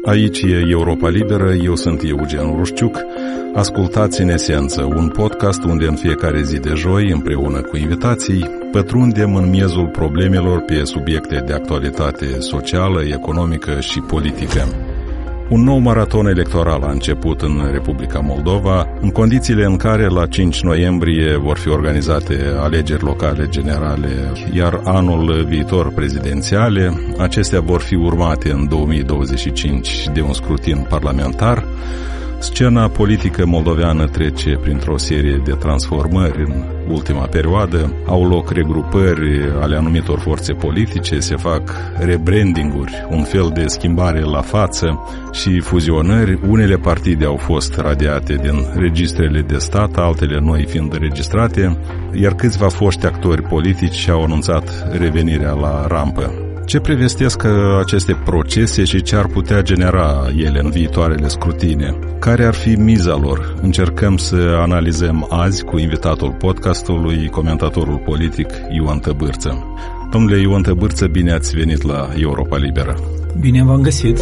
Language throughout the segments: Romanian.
Aici e Europa Liberă, eu sunt Eugen Rușciuc. Ascultați În Esență, un podcast unde în fiecare zi de joi, împreună cu invitații, pătrundem în miezul problemelor pe subiecte de actualitate socială, economică și politică. Un nou maraton electoral a început în Republica Moldova, în condițiile în care la 5 noiembrie vor fi organizate alegeri locale generale, iar anul viitor prezidențiale. Acestea vor fi urmate în 2025 de un scrutin parlamentar. Scena politică moldoveană trece printr-o serie de transformări în ultima perioadă. Au loc regrupări ale anumitor forțe politice, se fac rebranding-uri, un fel de schimbare la față și fuzionări. Unele partide au fost radiate din registrele de stat, altele noi fiind înregistrate, iar câțiva foști actori politici au anunțat revenirea la rampă. Ce prevestesc aceste procese și ce ar putea genera ele în viitoarele scrutine? Care ar fi miza lor? Încercăm să analizăm azi cu invitatul podcastului, comentatorul politic Ioan Tăbârță. Domnule Ioan Tăbârță, bine ați venit la Europa Liberă. Bine v-am găsit.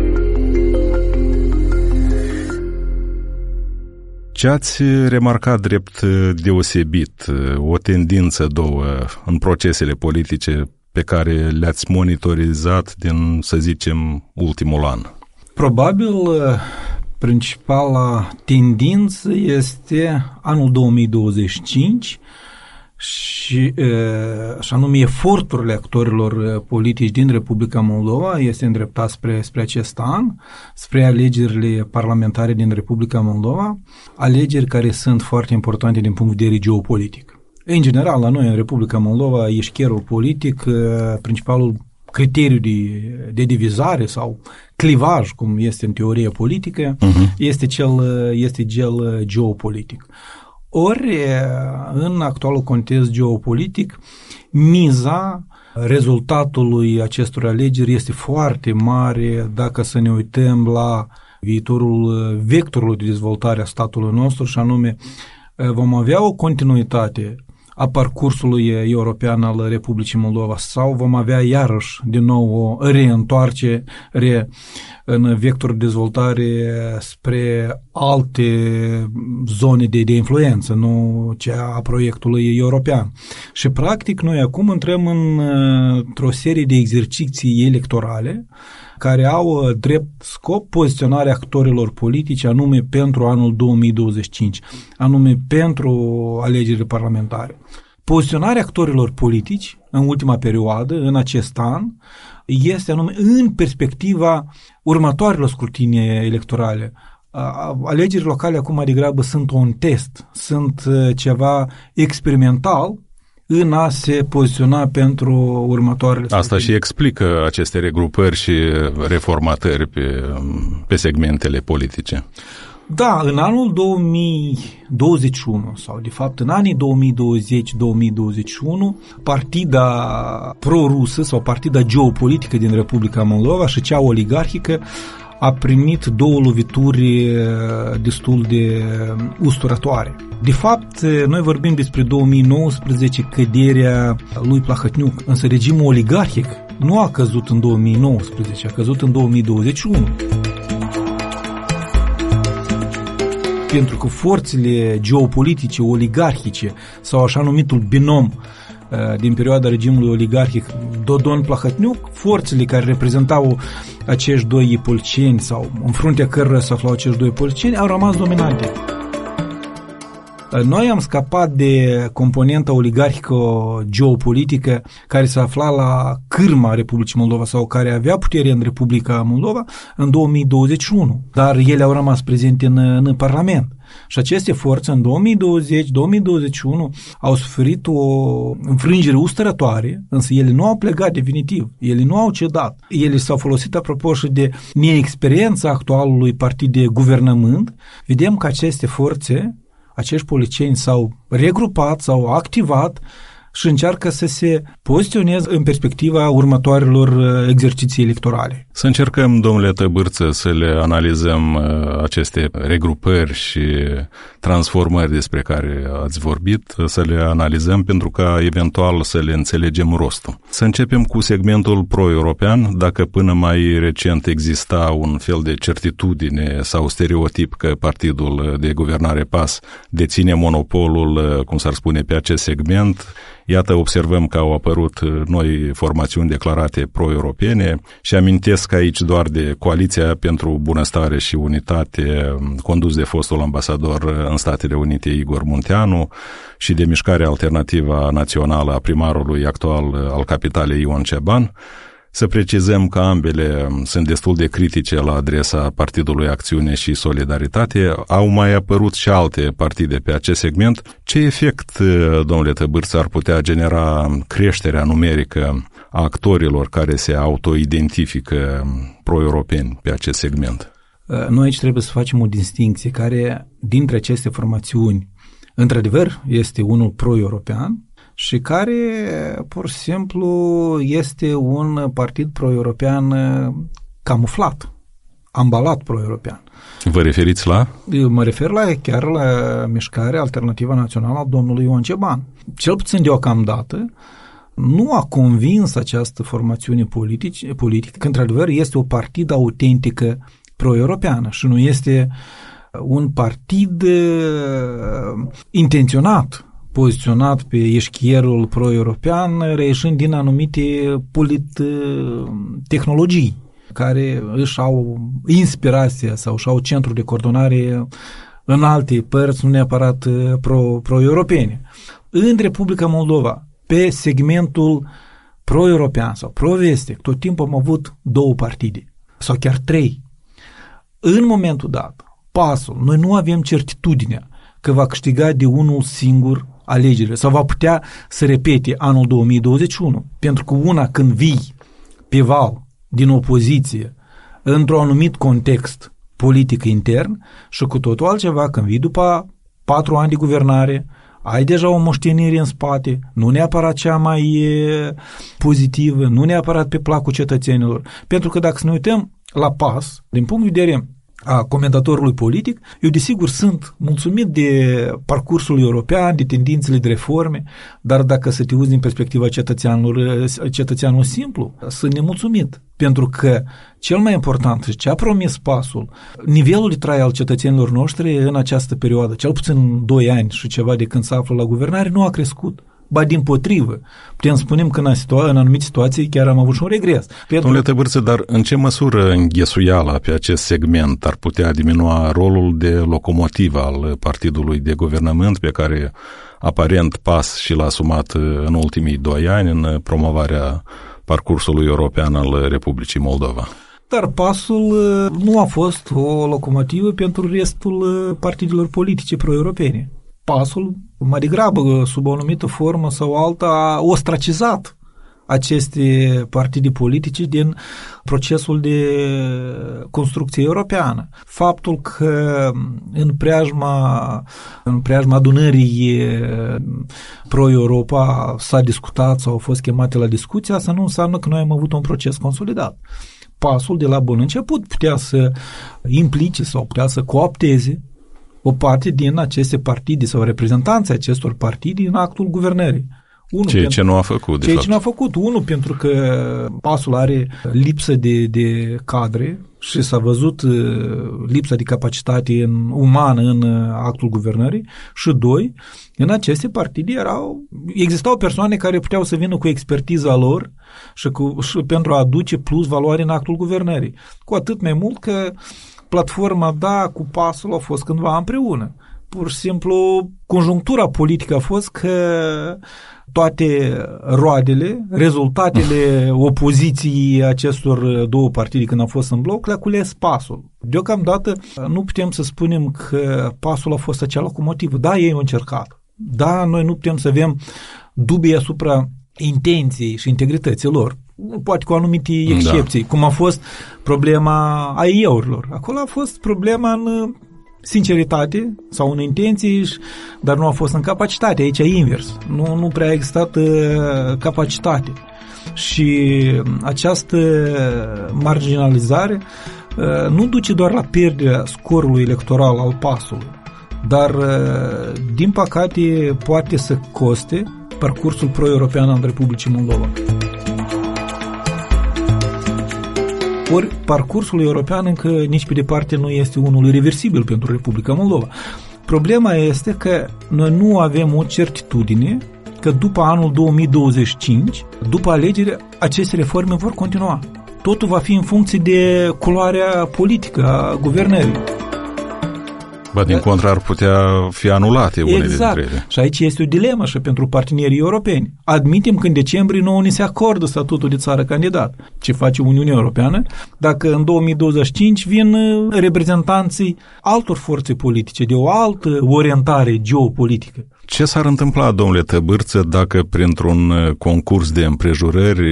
Ce ați remarcat drept deosebit, o tendință, două, în procesele politice pe care le-ați monitorizat din, să zicem, ultimul an? Probabil, principala tendință este anul 2025 și anume eforturile actorilor politici din Republica Moldova este îndreptat spre acest an, spre alegerile parlamentare din Republica Moldova, alegeri care sunt foarte importante din punct de vedere geopolitic. În general, la noi, în Republica Moldova, eșcherul politic, principalul criteriu de divizare sau clivaj, cum este în teorie politică, este cel geopolitic. Ori, în actualul context geopolitic, miza rezultatului acestor alegeri este foarte mare dacă să ne uităm la viitorul vectorului de dezvoltare a statului nostru, și anume vom avea o continuitate a parcursului european al Republicii Moldova sau vom avea iarăși din nou o reîntoarcere în vector de dezvoltare spre alte zone de influență, nu cea a proiectului european. Și practic noi acum intrăm într-o serie de exerciții electorale care au drept scop poziționarea actorilor politici anume pentru anul 2025, anume pentru alegerile parlamentare. Poziționarea actorilor politici în ultima perioadă, în acest an, este anume în perspectiva următoarelor scrutinii electorale. Alegerile locale acum mai degrabă sunt un test, sunt ceva experimental în a se poziționa pentru următoarele scrutini. Asta și explică aceste regrupări și reformatări pe segmentele politice. Da, în anul 2021 sau de fapt în anii 2020-2021, partida pro-rusă sau partida geopolitică din Republica Moldova și cea oligarhică a primit două lovituri destul de usturătoare. De fapt, noi vorbim despre 2019, căderea lui Plahotniuc, însă regimul oligarhic nu a căzut în 2019, a căzut în 2021. Pentru că forțele geopolitice, oligarhice sau așa numitul binom din perioada regimului oligarhic Dodon-Plahotniuc, forțele care reprezentau acești doi policieni sau în fruntea cărora se aflau acești doi policieni au rămas dominante. Noi am scăpat de componenta oligarhică geopolitică care se afla la cârma Republicii Moldova sau care avea putere în Republica Moldova în 2021, dar ele au rămas prezente în Parlament. Și aceste forțe în 2020-2021 au suferit o înfrângere usturătoare, însă ele nu au plecat definitiv, ele nu au cedat. Ele s-au folosit apropo și de neexperiența actualului partid de guvernământ. Vedem că aceste forțe, acești policieni s-au regrupat, s-au activat și încearcă să se poziționeze în perspectiva următoarelor exerciții electorale. Să încercăm, domnule Tăbârță, să le analizăm aceste regrupări și transformări despre care ați vorbit, să le analizăm pentru ca eventual să le înțelegem rostul. Să începem cu segmentul pro-european. Dacă până mai recent exista un fel de certitudine sau stereotip că partidul de guvernare PAS deține monopolul, cum s-ar spune, pe acest segment, iată, observăm că au apărut noi formațiuni declarate pro-europene și amintesc aici doar de Coaliția pentru Bunăstare și Unitate, condus de fostul ambasador în Statele Unite Igor Munteanu, și de Mișcarea Alternativă Națională a primarului actual al capitalei Ion Ceban. Să precizăm că ambele sunt destul de critice la adresa Partidului Acțiune și Solidaritate. Au mai apărut și alte partide pe acest segment. Ce efect, domnule Tăbârță, ar putea genera creșterea numerică a actorilor care se autoidentifică pro-europeni pe acest segment? Noi aici trebuie să facem o distincție care, dintre aceste formațiuni, într-adevăr, este unul pro-european, și care, pur și simplu, este un partid pro-european camuflat, ambalat pro-european. Vă referiți la? Mă refer chiar la Mișcarea Alternativă Națională a domnului Ion Ceban. Cel puțin deocamdată, nu a convins această formațiune politică că, într-adevăr, este o partidă autentică pro-europeană și nu este un partid intenționat, poziționat pe eșchierul pro-european, reieșind din anumite tehnologii care își au inspirația sau își au centru de coordonare în alte părți, nu neapărat pro-europene. În Republica Moldova, pe segmentul pro-european sau pro-vestec, tot timpul am avut două partide, sau chiar trei. În momentul dat, PAS-ul, noi nu avem certitudinea că va câștiga de unul singur alegerile sau va putea să repete anul 2021. Pentru că una, când vii pe val din opoziție într-un anumit context politic intern, și cu totul altceva când vii după 4 ani de guvernare, ai deja o moștenire în spate, nu neapărat cea mai pozitivă, nu neapărat pe placul cetățenilor. Pentru că dacă să ne uităm la PAS, din punct de vedere a comentatorului politic, eu desigur sunt mulțumit de parcursul european, de tendințele de reforme, dar dacă să te uiți din perspectiva cetățeanul simplu, sunt nemulțumit. Pentru că cel mai important și ce a promis PAS-ul, nivelul de trai al cetățenilor noștri în această perioadă, cel puțin 2 ani și ceva de când se află la guvernare, nu a crescut. Ba dimpotrivă, putem spune că în anumite situații chiar am avut și un regres. Domnule Tăbârță, dar în ce măsură înghesuiala pe acest segment ar putea diminua rolul de locomotivă al partidului de guvernământ pe care aparent PAS și l-a asumat în ultimii 2 ani în promovarea parcursului european al Republicii Moldova? Dar PAS-ul nu a fost o locomotivă pentru restul partidelor politice pro-europene. PAS-ul, mai degrabă, sub o anumită formă sau alta, a ostracizat aceste partide politice din procesul de construcție europeană. Faptul că în preajma adunării pro-Europa s-a discutat sau au fost chemate la discuție, asta nu înseamnă că noi am avut un proces consolidat. PAS-ul de la bun început putea să implice sau putea să coopteze o parte din aceste partide sau reprezentanții acestor partide în actul guvernării. Ce nu a făcut, de fapt. Ce nu a făcut. Unul, pentru că PAS-ul are lipsă de cadre și s-a văzut lipsa de capacitate umană în actul guvernării. Și 2, în aceste partide existau persoane care puteau să vină cu expertiza lor și pentru a aduce plus valoare în actul guvernării. Cu atât mai mult că platforma, cu PAS-ul a fost cândva împreună. Pur și simplu, conjunctura politică a fost că toate roadele, rezultatele opoziției acestor două partide când au fost în bloc, le-a cules PAS-ul. Deocamdată nu putem să spunem că PAS-ul a fost acea locomotivă. Da, ei au încercat. Da, noi nu putem să avem dubii asupra intenției și integrității lor. Poate cu anumite excepții, cum a fost problema AIE-urilor. Acolo a fost problema în sinceritate sau în intenții, dar nu a fost în capacitate. Aici e invers. Nu prea a existat capacitate. Și această marginalizare nu duce doar la pierderea scorului electoral al PAS-ului, dar, din păcate, poate să coste parcursul pro-european al Republicii Moldova. Ori parcursul european încă nici pe departe nu este unul irreversibil pentru Republica Moldova. Problema este că noi nu avem o certitudine că după anul 2025, după alegeri, aceste reforme vor continua. Totul va fi în funcție de culoarea politică a guvernării. Ba, din contră, ar putea fi anulate unele dintre ele. Și aici este o dilemă și pentru partenerii europeni. Admitem că în decembrie nouă ni se acordă statutul de țară candidat. Ce face Uniunea Europeană dacă în 2025 vin reprezentanții altor forțe politice de o altă orientare geopolitică? Ce s-ar întâmpla, domnule Tăbârță, dacă printr-un concurs de împrejurări,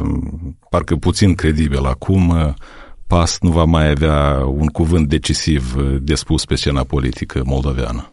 parcă puțin credibil acum, PAS nu va mai avea un cuvânt decisiv de spus pe scena politică moldoveană?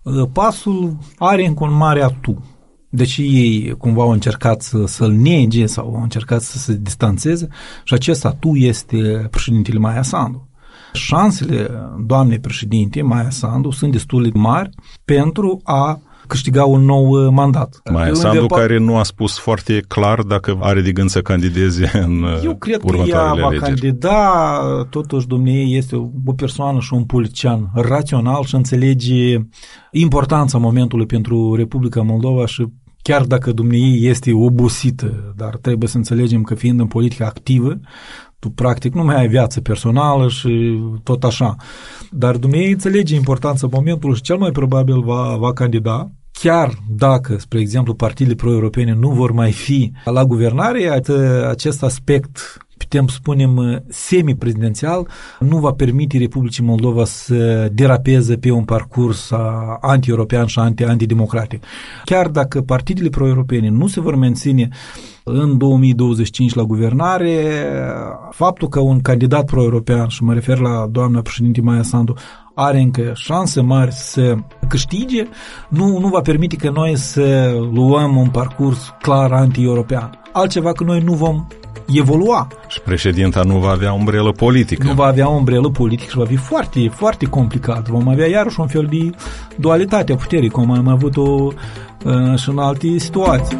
PAS-ul are încă un mare atu. Deși ei cumva au încercat să-l nege sau au încercat să se distanțeze, și acest atu este președintele Maia Sandu. Șansele doamnei președinte Maia Sandu sunt destul de mari pentru a câștiga un nou mandat. Maia Sandu, care nu a spus foarte clar dacă are de gând să candideze în următoarele alegeri. Eu cred că ea va candida, totuși dumneavoastră este o persoană și un politician rațional și înțelege importanța momentului pentru Republica Moldova și chiar dacă dumneavoastră este obosită, dar trebuie să înțelegem că fiind în politică activă, tu practic nu mai ai viață personală și tot așa. Dar dumneavoastră înțelege importanța momentului și cel mai probabil va candida. Chiar dacă, spre exemplu, partidele pro-europene nu vor mai fi la guvernare, acest aspect, putem spunem, semi-prezidențial, nu va permite Republicii Moldova să derapeze pe un parcurs anti-european și antidemocratic. Chiar dacă partidele pro-europene nu se vor menține în 2025 la guvernare, faptul că un candidat pro-european, și mă refer la doamna președinte Maia Sandu, are încă șanse mari să câștige, nu va permite că noi să luăm un parcurs clar anti-european. Altceva că noi nu vom evolua. Și președinta nu va avea umbrelă politică. Nu va avea umbrelă politică și va fi foarte, foarte complicat. Vom avea iarăși un fel de dualitate a puterii, cum am avut-o și în alte situații.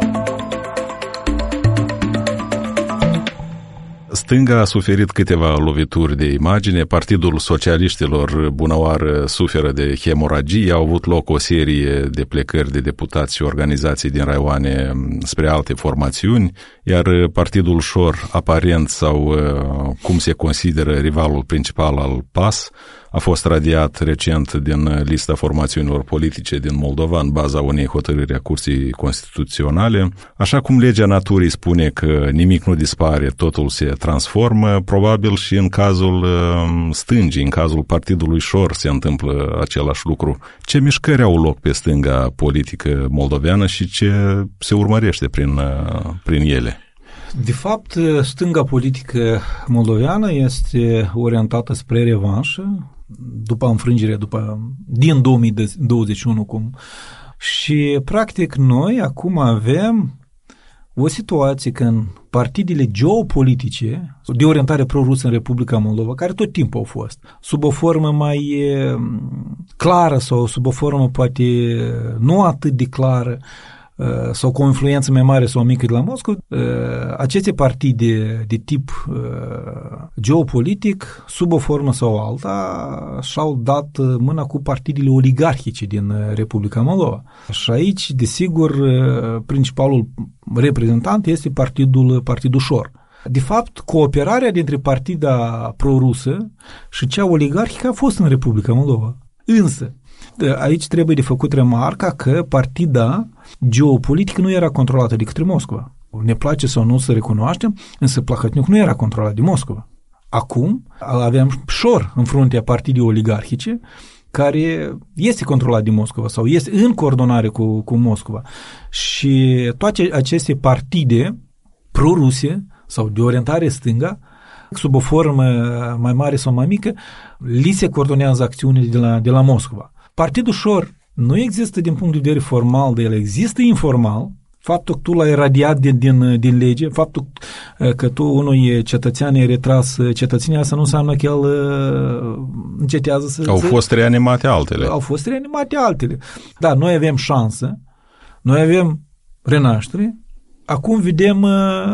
Stânga a suferit câteva lovituri de imagine, Partidul Socialiștilor bunăoară suferă de hemoragii, au avut loc o serie de plecări de deputați și organizații din raioane spre alte formațiuni, iar Partidul Șor, aparent sau cum se consideră rivalul principal al PAS, a fost radiat recent din lista formațiunilor politice din Moldova în baza unei hotărâri a Curții Constituționale. Așa cum legea naturii spune că nimic nu dispare, totul se transformă, probabil și în cazul stângii, în cazul Partidului Șor se întâmplă același lucru. Ce mișcări au loc pe stânga politică moldoveană și ce se urmărește prin ele? De fapt, stânga politică moldoveană este orientată spre revanșă, după înfrângere, din 2021 și practic noi acum avem o situație când partidele geopolitice de orientare pro-rusă în Republica Moldova, care tot timpul au fost, sub o formă mai clară sau sub o formă poate nu atât de clară, sau cu o influență mai mare sau mică de la Moscova, aceste partide de tip geopolitic, sub o formă sau alta, și-au dat mâna cu partidele oligarhice din Republica Moldova. Și aici, desigur, principalul reprezentant este Partidul Șor. De fapt, cooperarea dintre partida pro-rusă și cea oligarhică a fost în Republica Moldova. Însă, aici trebuie de făcut remarca că partida geopolitică nu era controlată de către Moscova. Ne place sau nu să recunoaștem, însă Plahotniuc nu era controlat de Moscova. Acum avem Șor în fruntea partidei oligarhice, care este controlat de Moscova sau este în coordonare cu Moscova. Și toate aceste partide pro-ruse sau de orientare stânga sub o formă mai mare sau mai mică, li se coordonează acțiunile de la Moscova. Partidul Șor nu există din punct de vedere formal de el, există informal. Faptul că tu l-ai radiat din lege, faptul că tu unui cetățean ai retras cetățenia, asta nu înseamnă că el încetează să... Au fost reanimate altele. Au fost reanimate altele. Da, noi avem șansă, noi avem renaștere. Acum vedem,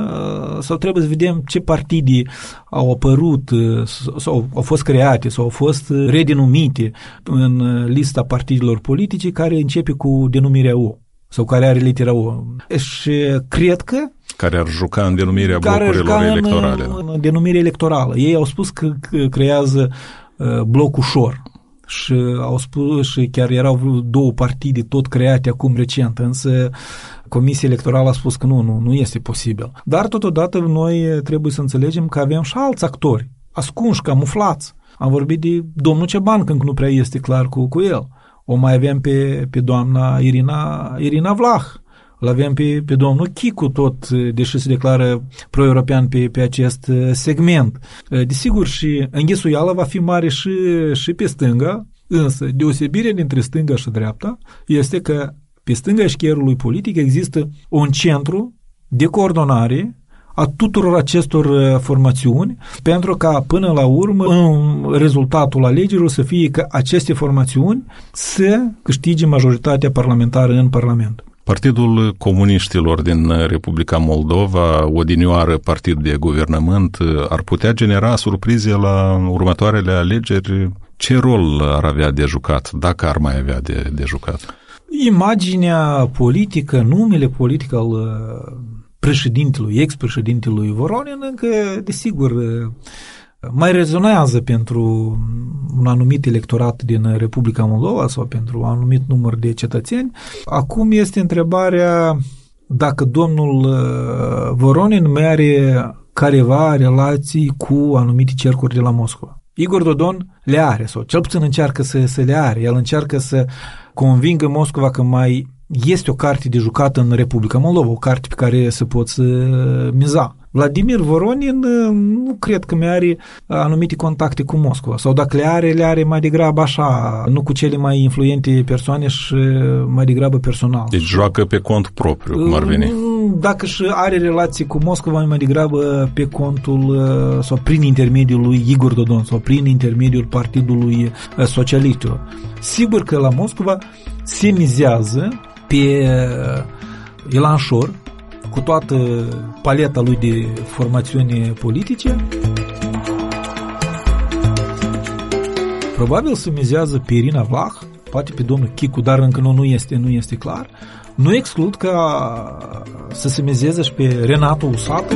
sau trebuie să vedem ce partide au apărut sau au fost create sau au fost redenumite în lista partidelor politice care începe cu denumirea O sau care are litera O. Și cred că care ar juca în denumirea blocurilor electorale. În denumirea electorală. Ei au spus că creează blocul Șor. Și au spus, și chiar erau două partide tot create acum recent, însă Comisia Electorală a spus că nu este posibil. Dar totodată noi trebuie să înțelegem că avem și alți actori, ascunși, camuflați. Am vorbit de domnul Ceban, când nu prea este clar cu el. O mai avem pe doamna Irina Vlah. Îl avem pe domnul Chicu tot, deși se declară pro-european pe acest segment. Desigur, și înghesuiala va fi mare și pe stânga, însă deosebirea dintre stânga și dreapta este că pe stânga eșcherului politic există un centru de coordonare a tuturor acestor formațiuni, pentru ca până la urmă rezultatul alegerilor să fie că aceste formațiuni să câștige majoritatea parlamentară în Parlament. Partidul Comuniștilor din Republica Moldova, odinioară partid de guvernământ, ar putea genera surprize la următoarele alegeri? Ce rol ar avea de jucat, dacă ar mai avea de jucat? Imaginea politică, numele politic al președintelui, ex-președintelui Voronin, încă, desigur, mai rezonează pentru un anumit electorat din Republica Moldova sau pentru un anumit număr de cetățeni. Acum este întrebarea dacă domnul Voronin mai are careva relații cu anumite cercuri de la Moscova. Igor Dodon le are, sau cel puțin încearcă să le are. El încearcă să convingă Moscova că mai este o carte de jucat în Republica Moldova, o carte pe care se pot miza. Vladimir Voronin nu cred că mai are anumite contacte cu Moscova, sau dacă le are mai degrabă așa, nu cu cele mai influente persoane și mai degrabă personal. Deci joacă pe cont propriu, cum ar veni. Dacă și are relații cu Moscova, mai degrabă pe contul sau prin intermediul lui Igor Dodon sau prin intermediul Partidului Socialistilor. Sigur că la Moscova se mizează pe Ilan Șor, cu toată paleta lui de formațiuni politice. Probabil se mizează pe Irina Vlah, poate pe domnul Chicu, dar încă nu este clar. Nu exclud ca să se mizeze și pe Renato Usată.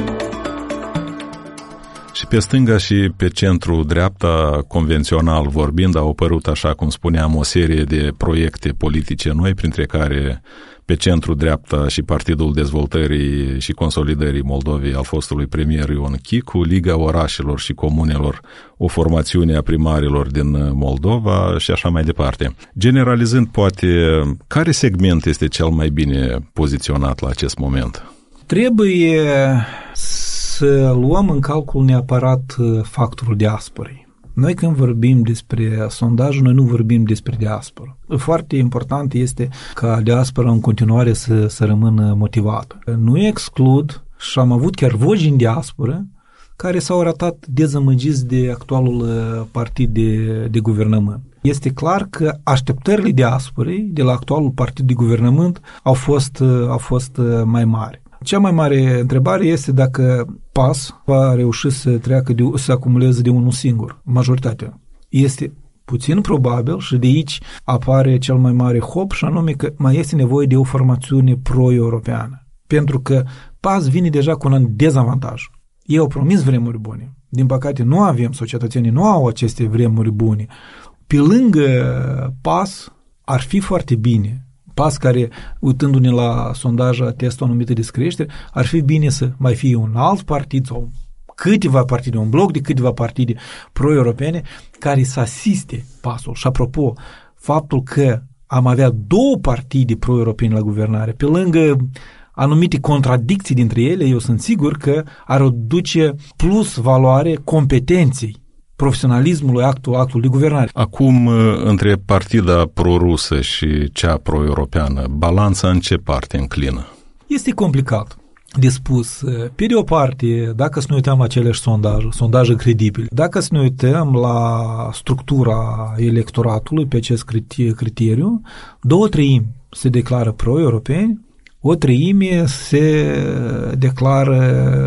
Și pe stânga și pe centru-dreapta, convențional vorbind, au apărut, așa cum spuneam, o serie de proiecte politice noi, printre care pe centru-dreapta și Partidul Dezvoltării și Consolidării Moldovei al fostului premier Ion Chicu, Liga Orașelor și Comunelor, o formațiune a primarilor din Moldova și așa mai departe. Generalizând, poate, care segment este cel mai bine poziționat la acest moment? Trebuie să luăm în calcul neapărat factorul diasporei. Noi când vorbim despre sondaj, noi nu vorbim despre diaspora. Foarte important este ca diaspora în continuare să rămână motivată. Nu exclud, și am avut chiar voci în diaspora care s-au arătat dezamăgiți de actualul partid de guvernământ. Este clar că așteptările diasporei de la actualul partid de guvernământ au fost mai mari. Cea mai mare întrebare este dacă PAS va reuși să acumuleze de unul singur, majoritatea. Este puțin probabil și de aici apare cel mai mare hop, și anume că mai este nevoie de o formațiune pro-europeană. Pentru că PAS vine deja cu un dezavantaj. Ei au promis vremuri bune. Din păcate nu avem, sau cetățenii nu au aceste vremuri bune. Pe lângă PAS ar fi foarte bine, PAS care, uitându-ne la sondaj, atestă o anumită descreștere, ar fi bine să mai fie un alt partid sau câteva partide, un bloc de câteva partide pro-europene care să asiste PAS-ul. Și apropo, faptul că am avea două partide pro-europene la guvernare, pe lângă anumite contradicții dintre ele, eu sunt sigur că ar aduce plus valoare competenței, profesionalismului actului de guvernare. Acum, între partida pro-rusă și cea pro-europeană, balanța în ce parte înclină? Este complicat de spus. Pe de o parte, dacă să ne uităm la aceleași sondaje credibile, dacă să ne uităm la structura electoratului pe acest criteriu, 2/3 se declară pro-europeni, 1/3 se declară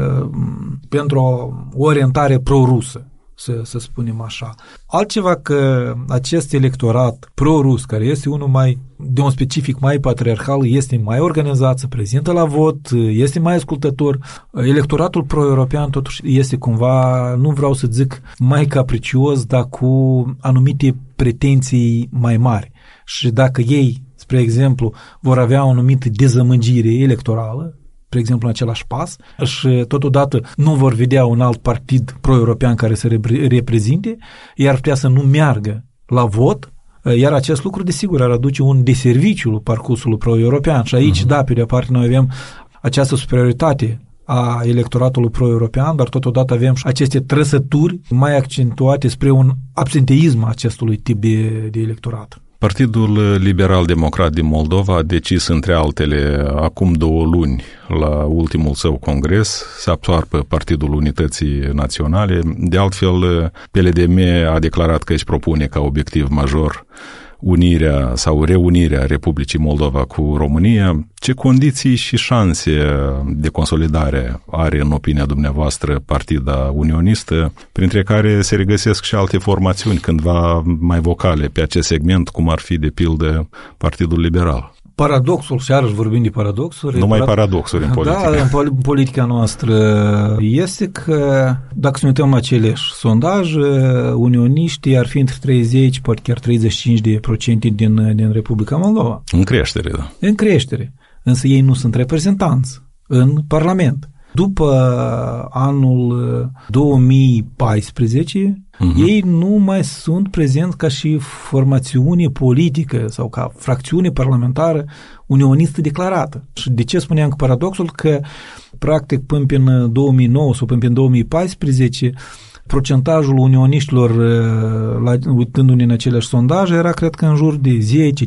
pentru o orientare pro-rusă, să spunem așa. Altceva că acest electorat pro-rus, care este unul de un specific mai patriarhal, este mai organizat, se prezintă la vot, este mai ascultător. Electoratul pro-european totuși este cumva, nu vreau să zic mai capricios, dar cu anumite pretenții mai mari. Și dacă ei, spre exemplu, vor avea o anumită dezamăgire electorală, spre exemplu, în același pas, și totodată nu vor vedea un alt partid pro-european care să reprezinte, ei ar putea să nu meargă la vot, iar acest lucru, desigur, ar aduce un deserviciu parcursului pro-european. Și aici, da, pe de-o parte, noi avem această superioritate a electoratului pro-european, dar totodată avem și aceste trăsături mai accentuate spre un absenteism acestui tip de electorat. Partidul Liberal-Democrat din Moldova a decis, între altele, acum 2 luni, la ultimul său congres, să absoarbă Partidul Unității Naționale. De altfel, PLDM a declarat că își propune ca obiectiv major unirea sau reunirea Republicii Moldova cu România. Ce condiții și șanse de consolidare are, în opinia dumneavoastră, partida unionistă, printre care se regăsesc și alte formațiuni cândva mai vocale pe acest segment, cum ar fi, de pildă, Partidul Liberal? Paradoxul, și iarăși vorbim de paradoxuri. Numai paradoxuri în politică. Da, în politica noastră este că, dacă să ne uităm la aceleași sondaje, unioniștii ar fi între 30, poate chiar 35% din Republica Moldova. În creștere, da. În creștere. Însă ei nu sunt reprezentanți în Parlament. După anul 2014, ei nu mai sunt prezenți ca și formațiune politică sau ca fracțiune parlamentară unionistă declarată. Și de ce spuneam că paradoxul? Că, practic, până în 2009 sau până în 2014, procentajul unioniștilor, uitându-ne în aceleași sondaje, era, cred că, în jur de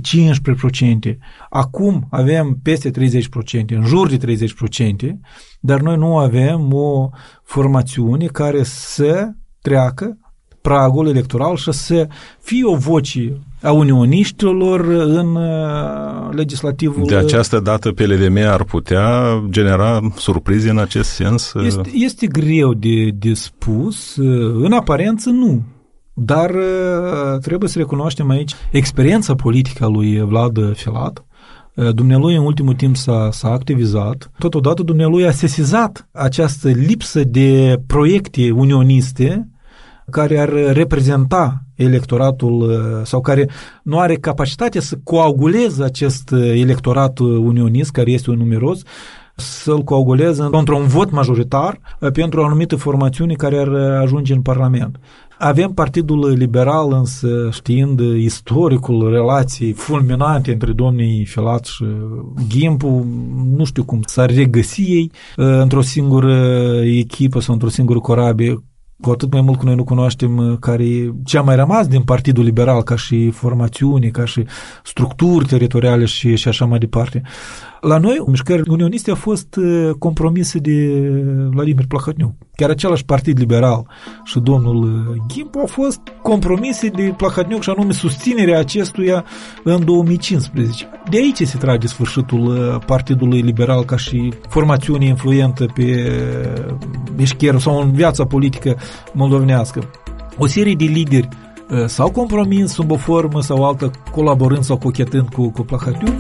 10-15%. Acum avem peste 30%, în jur de 30%, dar noi nu avem o formațiune care să treacă pragul electoral și să fie o voce a unioniștilor în legislativul... De această dată PLDM ar putea genera surprize în acest sens? Este greu de spus. În aparență nu. Dar trebuie să recunoaștem aici experiența politică a lui Vlad Filat. Dumnealui în ultimul timp s-a activizat. Totodată dumnealui a sesizat această lipsă de proiecte unioniste care ar reprezenta electoratul sau care nu are capacitatea să coaguleze acest electorat unionist, care este un numeros, să-l coaguleze într-un vot majoritar pentru o anumită formațiune care ar ajunge în Parlament. Avem Partidul Liberal, însă, știind istoricul relației fulminante între domnii Filat și Ghimpu, nu știu cum s-ar regăsi ei într-o singură echipă sau într-o singură corabie, cu atât mai mult că noi nu cunoaștem care e ce a mai rămas din Partidul Liberal ca și formațiune, ca și structuri teritoriale și așa mai departe. La noi, mișcările unioniste au fost compromise de Vladimir Plahotniuc. Chiar același Partid Liberal și domnul Ghimpu au fost compromise de Plahotniuc și anume susținerea acestuia în 2015. De aici se trage sfârșitul Partidului Liberal ca și formațiune influentă pe eșcherul sau în viața politică moldovenească. O serie de lideri s-au compromis sub o formă sau altă, colaborând sau cochetând cu Plahotniuc.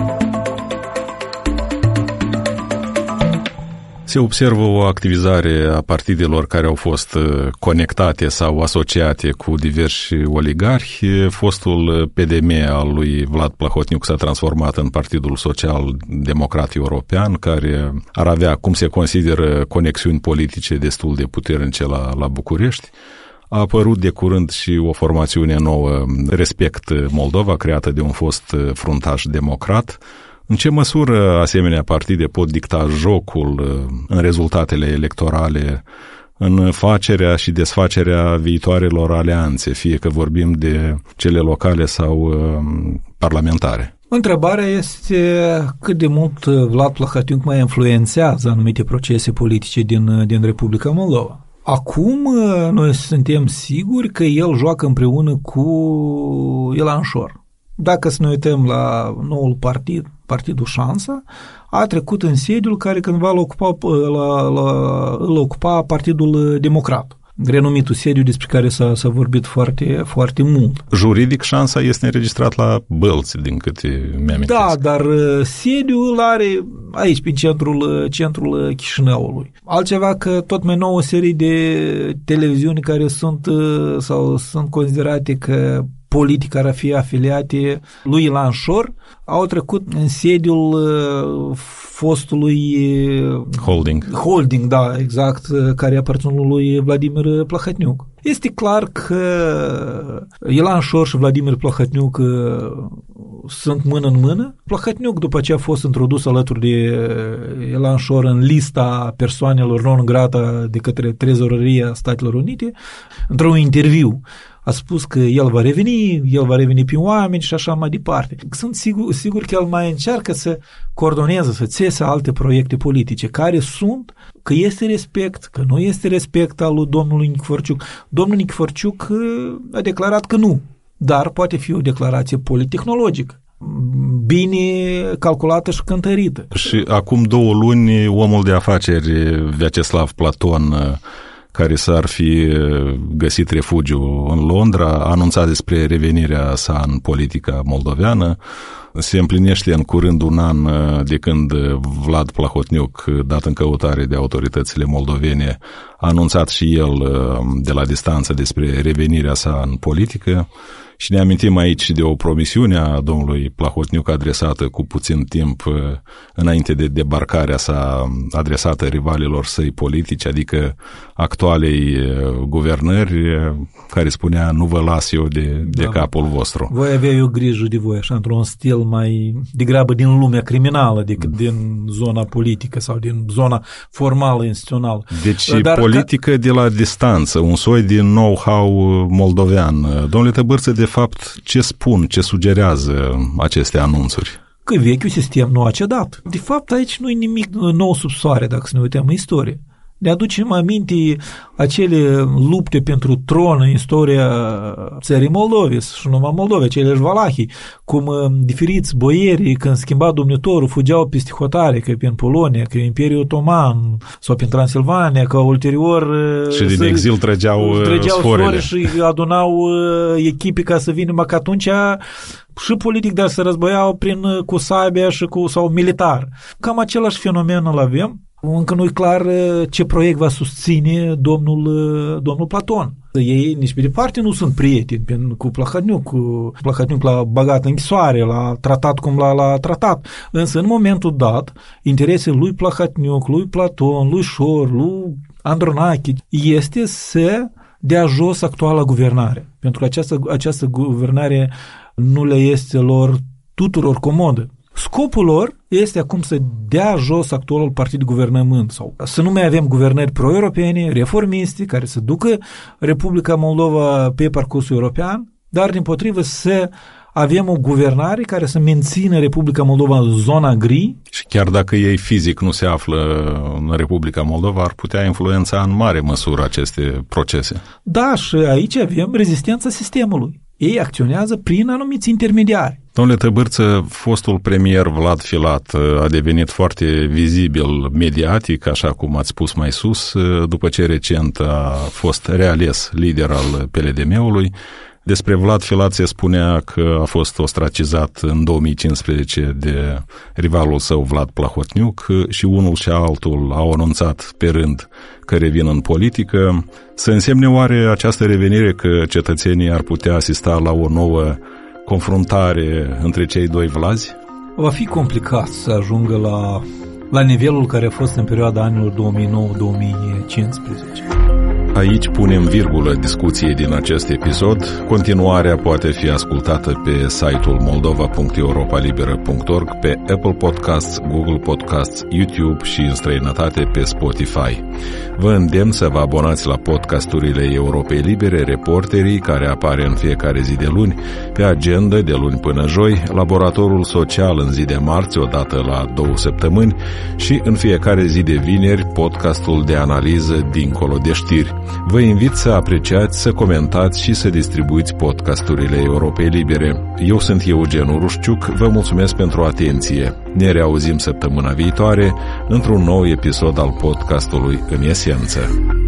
Se observă o activizare a partidelor care au fost conectate sau asociate cu diversi oligarhi. Fostul PDM al lui Vlad Plahotniuc s-a transformat în Partidul Social Democrat European, care ar avea, cum se consideră, conexiuni politice destul de puternice la București. A apărut de curând și o formațiune nouă, Respect Moldova, creată de un fost fruntaș democrat, În ce măsură asemenea partide pot dicta jocul în rezultatele electorale, în facerea și desfacerea viitoarelor alianțe, fie că vorbim de cele locale sau parlamentare? Întrebarea este cât de mult Vlad Plahotniuc mai influențează anumite procese politice din Republica Moldova. Acum noi suntem siguri că el joacă împreună cu Ilan Șor. Dacă să ne uităm la noul partid, Partidul Șansa, a trecut în sediul care cândva îl ocupa Partidul Democrat, renumitul sediu despre care s-a vorbit foarte, foarte mult. Juridic, Șansa este înregistrat la Bălți, din câte mi-amintesc. Da, dar sediul îl are aici, prin centrul Chișinăului. Altceva că tot mai nouă serie de televiziuni care sunt considerate că politic ar fi afiliate lui Ilan Șor, au trecut în sediul fostului Holding, da, exact, care aparține lui Vladimir Plahotniuc. Este clar că Ilan Șor și Vladimir Plahotniuc sunt mână în mână. Plahotniuc, după ce a fost introdus alături de Ilan Șor în lista persoanelor non grata de către Trezoreria Statelor Unite, într-un interviu, a spus că el va reveni prin oameni și așa mai departe. Sunt sigur că el mai încearcă să coordoneze, să țese alte proiecte politice, care sunt, că este respect, că nu este respect al lui domnului Nichiforciuc. Domnul Nichiforciuc a declarat că nu, dar poate fi o declarație politehnologică, bine calculată și cântărită. Și acum 2 luni, omul de afaceri Vyacheslav Platon, care s-ar fi găsit refugiu în Londra, a anunțat despre revenirea sa în politica moldoveană. Se împlinește în curând 1 an de când Vlad Plahotniuc, dat în căutare de autoritățile moldovene, a anunțat și el de la distanță despre revenirea sa în politică. Și ne amintim aici de o promisiune a domnului Plahotniuc adresată cu puțin timp înainte de debarcarea sa, adresată rivalilor săi politici, adică actualei guvernări, care spunea: nu vă las eu de capul vostru. Voi avea eu grijă de voi, așa, într-un stil mai degrabă din lumea criminală decât din zona politică sau din zona formală, instituțională. Deci politică de la distanță, un soi de know-how moldovean. Domnule Tăbârță, de fapt, ce spun, ce sugerează aceste anunțuri? Că vechiul sistem nu a cedat. De fapt, aici nu e nimic nou sub soare, dacă să ne uităm în istorie. Ne aducem aminte acele lupte pentru tron în istoria țării Moldovei și numai Moldovei, cele Valahii, cum diferiți boierii, când schimba domnitorul, fugeau peste hotare, că prin Polonia, că Imperiul Otoman sau prin Transilvania, că ulterior și din exil trăgeau sforele și adunau echipe ca să vină, că atunci și politic, dar se războiau cu sabia și sau militar. Cam același fenomen îl avem. Încă nu-i clar ce proiect va susține domnul Platon. Ei nici pe departe nu sunt prieteni cu Plahotniuc. Plahotniuc l-a băgat în închisoare, l-a tratat cum l-a tratat. Însă în momentul dat, interesele lui Plahotniuc, lui Platon, lui Șor, lui Andronache este să dea jos actuala guvernare. Pentru că această guvernare nu le este lor tuturor comodă. Scopul lor este acum să dea jos actualul partid de guvernământ sau să nu mai avem guvernări pro-europene, reformiste, care să ducă Republica Moldova pe parcursul european, dar dimpotrivă să avem o guvernare care să mențină Republica Moldova în zona gri. Și chiar dacă ei fizic nu se află în Republica Moldova, ar putea influența în mare măsură aceste procese. Da, și aici avem rezistența sistemului. Ei acționează prin anumiți intermediari. Domnule Tăbârță, fostul premier Vlad Filat a devenit foarte vizibil mediatic, așa cum ați spus mai sus, după ce recent a fost reales lider al PLDM-ului. Despre Vlad Filat se spunea că a fost ostracizat în 2015 de rivalul său Vlad Plahotniuc și unul și altul au anunțat pe rând că revin în politică. Să însemne oare această revenire că cetățenii ar putea asista la o nouă confruntare între cei doi Vlazi? Va fi complicat să ajungă la nivelul care a fost în perioada anilor 2009-2015. Aici punem virgulă discuției din acest episod. Continuarea poate fi ascultată pe site-ul moldova.europalibera.org, pe Apple Podcasts, Google Podcasts, YouTube și în străinătate pe Spotify. Vă îndemn să vă abonați la podcasturile Europei Libere, Reporterii, care apare în fiecare zi de luni, pe Agenda de luni până joi, Laboratorul Social în zi de marți, odată la 2 săptămâni, și în fiecare zi de vineri, podcastul de analiză Dincolo de știri. Vă invit să apreciați, să comentați și să distribuiți podcasturile Europei Libere. Eu sunt Eugen Urușciuc, vă mulțumesc pentru atenție. Ne reauzim săptămâna viitoare într-un nou episod al podcastului În Esență.